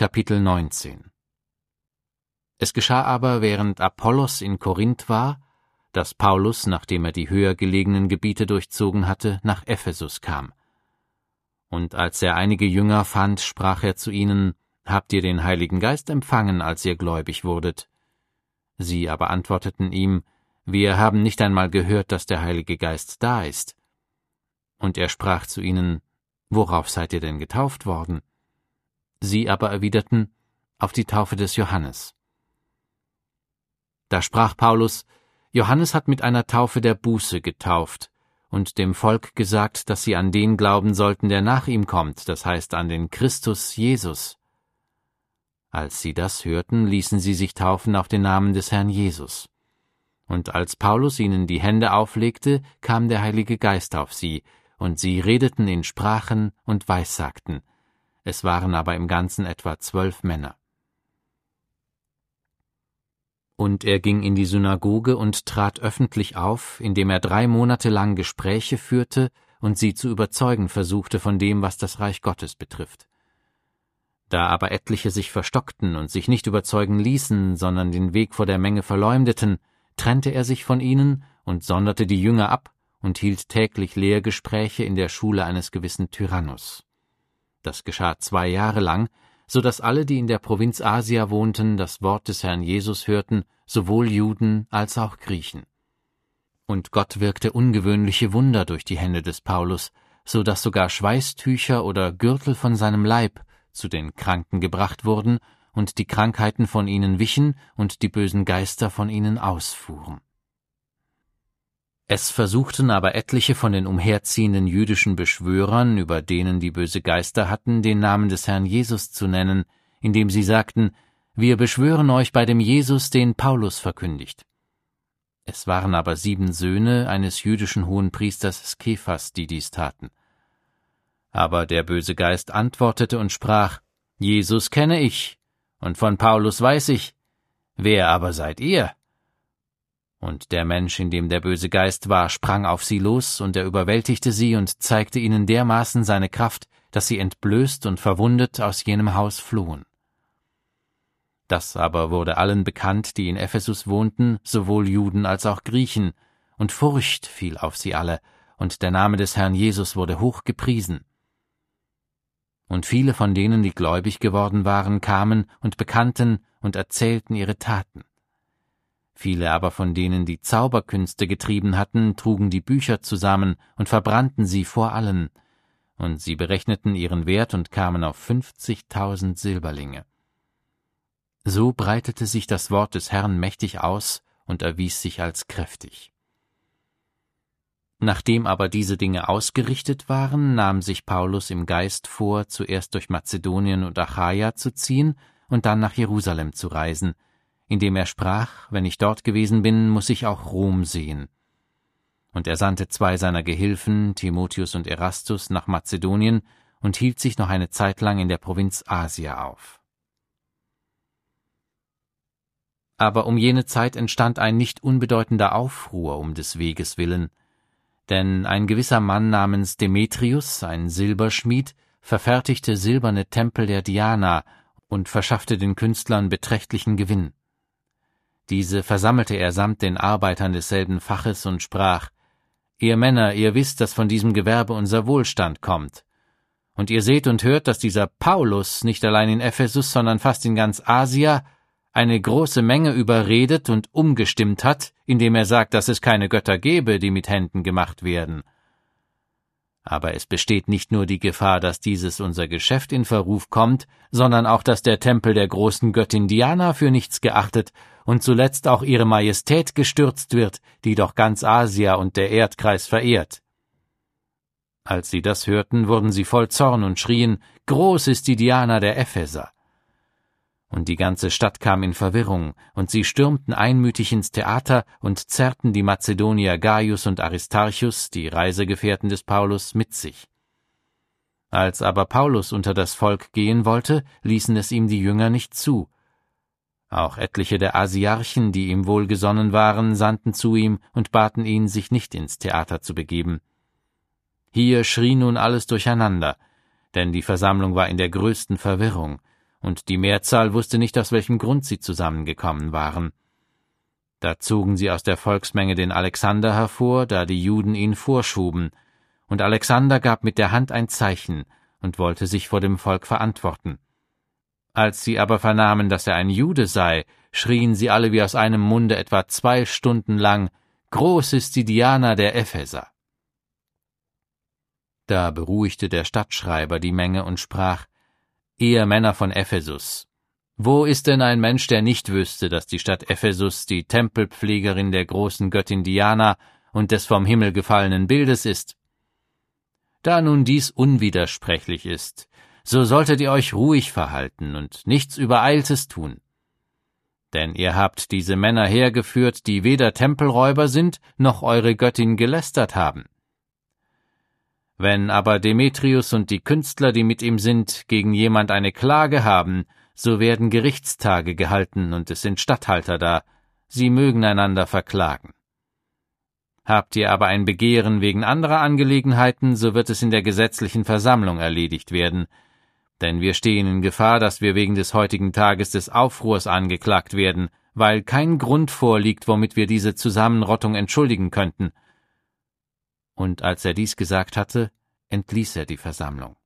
Kapitel 19. Es geschah aber, während Apollos in Korinth war, dass Paulus, nachdem er die höher gelegenen Gebiete durchzogen hatte, nach Ephesus kam. Und als er einige Jünger fand, sprach er zu ihnen: Habt ihr den Heiligen Geist empfangen, als ihr gläubig wurdet? Sie aber antworteten ihm: Wir haben nicht einmal gehört, dass der Heilige Geist da ist. Und er sprach zu ihnen: Worauf seid ihr denn getauft worden? Sie aber erwiderten: Auf die Taufe des Johannes. Da sprach Paulus: Johannes hat mit einer Taufe der Buße getauft und dem Volk gesagt, dass sie an den glauben sollten, der nach ihm kommt, das heißt an den Christus Jesus. Als sie das hörten, ließen sie sich taufen auf den Namen des Herrn Jesus. Und als Paulus ihnen die Hände auflegte, kam der Heilige Geist auf sie, und sie redeten in Sprachen und weissagten. Es waren aber im Ganzen etwa 12 Männer. Und er ging in die Synagoge und trat öffentlich auf, indem er 3 Monate lang Gespräche führte und sie zu überzeugen versuchte von dem, was das Reich Gottes betrifft. Da aber etliche sich verstockten und sich nicht überzeugen ließen, sondern den Weg vor der Menge verleumdeten, trennte er sich von ihnen und sonderte die Jünger ab und hielt täglich Lehrgespräche in der Schule eines gewissen Tyrannus. Das geschah 2 Jahre lang, so dass alle, die in der Provinz Asia wohnten, das Wort des Herrn Jesus hörten, sowohl Juden als auch Griechen. Und Gott wirkte ungewöhnliche Wunder durch die Hände des Paulus, so dass sogar Schweißtücher oder Gürtel von seinem Leib zu den Kranken gebracht wurden und die Krankheiten von ihnen wichen und die bösen Geister von ihnen ausfuhren. Es versuchten aber etliche von den umherziehenden jüdischen Beschwörern, über denen die böse Geister hatten, den Namen des Herrn Jesus zu nennen, indem sie sagten: Wir beschwören euch bei dem Jesus, den Paulus verkündigt. Es waren aber 7 Söhne eines jüdischen Hohenpriesters Skephas, die dies taten. Aber der böse Geist antwortete und sprach: Jesus kenne ich, und von Paulus weiß ich. Wer aber seid ihr? Und der Mensch, in dem der böse Geist war, sprang auf sie los, und er überwältigte sie und zeigte ihnen dermaßen seine Kraft, dass sie entblößt und verwundet aus jenem Haus flohen. Das aber wurde allen bekannt, die in Ephesus wohnten, sowohl Juden als auch Griechen, und Furcht fiel auf sie alle, und der Name des Herrn Jesus wurde hoch gepriesen. Und viele von denen, die gläubig geworden waren, kamen und bekannten und erzählten ihre Taten. Viele aber von denen, die Zauberkünste getrieben hatten, trugen die Bücher zusammen und verbrannten sie vor allen, und sie berechneten ihren Wert und kamen auf 50.000 Silberlinge. So breitete sich das Wort des Herrn mächtig aus und erwies sich als kräftig. Nachdem aber diese Dinge ausgerichtet waren, nahm sich Paulus im Geist vor, zuerst durch Mazedonien und Achaia zu ziehen und dann nach Jerusalem zu reisen, indem er sprach: Wenn ich dort gewesen bin, muss ich auch Rom sehen. Und er sandte 2 seiner Gehilfen, Timotheus und Erastus, nach Mazedonien und hielt sich noch eine Zeit lang in der Provinz Asia auf. Aber um jene Zeit entstand ein nicht unbedeutender Aufruhr um des Weges willen, denn ein gewisser Mann namens Demetrius, ein Silberschmied, verfertigte silberne Tempel der Diana und verschaffte den Künstlern beträchtlichen Gewinn. Diese versammelte er samt den Arbeitern desselben Faches und sprach: Ihr Männer, ihr wisst, dass von diesem Gewerbe unser Wohlstand kommt. Und ihr seht und hört, dass dieser Paulus nicht allein in Ephesus, sondern fast in ganz Asia eine große Menge überredet und umgestimmt hat, indem er sagt, dass es keine Götter gebe, die mit Händen gemacht werden. Aber es besteht nicht nur die Gefahr, dass dieses unser Geschäft in Verruf kommt, sondern auch, dass der Tempel der großen Göttin Diana für nichts geachtet und zuletzt auch ihre Majestät gestürzt wird, die doch ganz Asia und der Erdkreis verehrt. Als sie das hörten, wurden sie voll Zorn und schrien: Groß ist die Diana der Epheser! Und die ganze Stadt kam in Verwirrung, und sie stürmten einmütig ins Theater und zerrten die Mazedonier Gaius und Aristarchus, die Reisegefährten des Paulus, mit sich. Als aber Paulus unter das Volk gehen wollte, ließen es ihm die Jünger nicht zu. Auch etliche der Asiarchen, die ihm wohlgesonnen waren, sandten zu ihm und baten ihn, sich nicht ins Theater zu begeben. Hier schrie nun alles durcheinander, denn die Versammlung war in der größten Verwirrung, und die Mehrzahl wusste nicht, aus welchem Grund sie zusammengekommen waren. Da zogen sie aus der Volksmenge den Alexander hervor, da die Juden ihn vorschoben, und Alexander gab mit der Hand ein Zeichen und wollte sich vor dem Volk verantworten. Als sie aber vernahmen, dass er ein Jude sei, schrien sie alle wie aus einem Munde etwa 2 Stunden lang: »Groß ist die Diana der Epheser!« Da beruhigte der Stadtschreiber die Menge und sprach: »Ihr Männer von Ephesus, wo ist denn ein Mensch, der nicht wüsste, dass die Stadt Ephesus die Tempelpflegerin der großen Göttin Diana und des vom Himmel gefallenen Bildes ist? Da nun dies unwidersprechlich ist, so solltet ihr euch ruhig verhalten und nichts Übereiltes tun. Denn ihr habt diese Männer hergeführt, die weder Tempelräuber sind, noch eure Göttin gelästert haben. Wenn aber Demetrius und die Künstler, die mit ihm sind, gegen jemand eine Klage haben, so werden Gerichtstage gehalten und es sind Statthalter da, sie mögen einander verklagen. Habt ihr aber ein Begehren wegen anderer Angelegenheiten, so wird es in der gesetzlichen Versammlung erledigt werden, denn wir stehen in Gefahr, dass wir wegen des heutigen Tages des Aufruhrs angeklagt werden, weil kein Grund vorliegt, womit wir diese Zusammenrottung entschuldigen könnten.« Und als er dies gesagt hatte, entließ er die Versammlung.